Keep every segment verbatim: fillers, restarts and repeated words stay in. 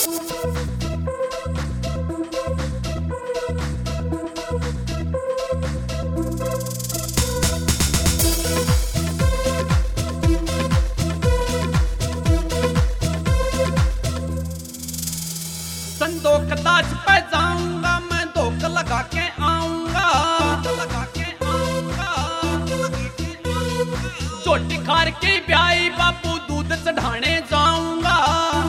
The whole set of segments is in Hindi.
संदूक दाज पे जाऊंगा मैं, धोख लगा के आऊंगा, लगा के आऊंगा। चोटी खार की ब्याई बापू दूध चढ़ाने जाऊंगा,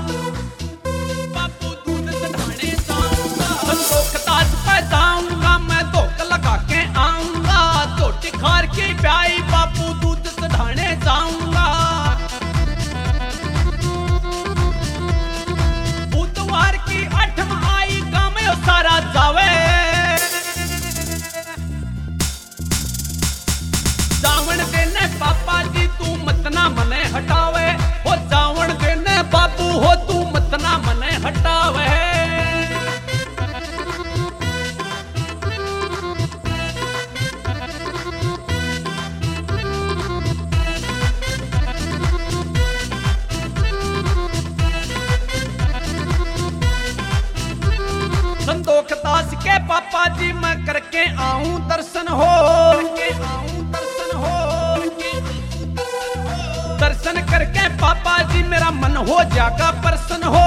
बापू दूध चढ़ाने जाऊंगा। संदूक दाज पे जाऊंगा मैं, धोख लगा के आऊंगा, चोटी खार की ब्याई बापू दूध चढ़ाने जाऊंगा। सारा जावे जावण देने पापा जी तू मत ना मने हटावे, हो जावण देने बाबू हो तू मत ना मने हटावे। संदूक दास के पापा जी मैं करके आऊं दर्शन हो, करके आऊं दर्शन हो, दर्शन करके पापा जी मेरा मन हो जागा प्रसन्न हो,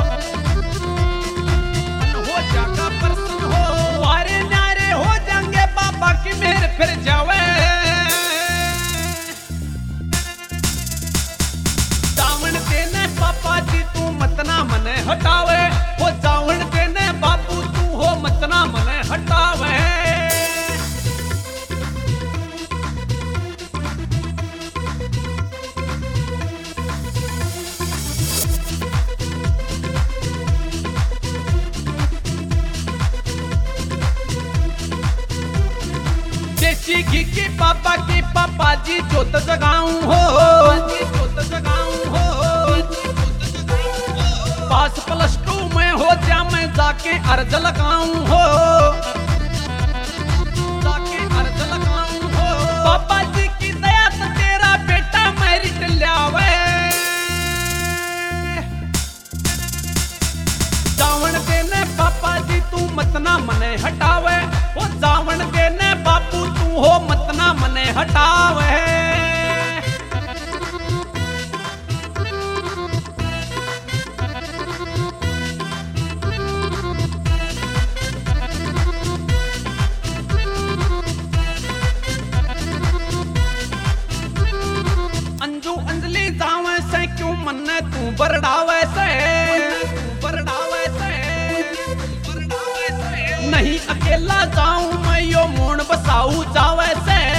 मन हो जागा प्रसन्न हो। वारे न्यारे हो जाएंगे बाबा की मेहर फिर जावे, जावण देने पापा जी तू मत ना मने हटावे, हो जावण देने बाबू तू हो मत ना मने हटावे। देसी घी की पापा की पापा जी जोत जगाऊं हो, जोत जगाऊं हो। पास प्लस टू में हो जा मैं जाके अर्ज लगाऊं हो, जाके अर्ज लगाऊं हो। पापा जी की दया से तेरा बेटा मेरिट ल्यावे, जावण देने पापा जी तू मत ना मने हटावे, वो जावण देने बापू तू हो मत ना मने हटावे। अंजू अंजलि जावे से क्यों मन्ने तू बरडावे से, बरडावे से, बरडावे से। नहीं अकेला जाऊं मैं यो मोन बसाऊ जावे से,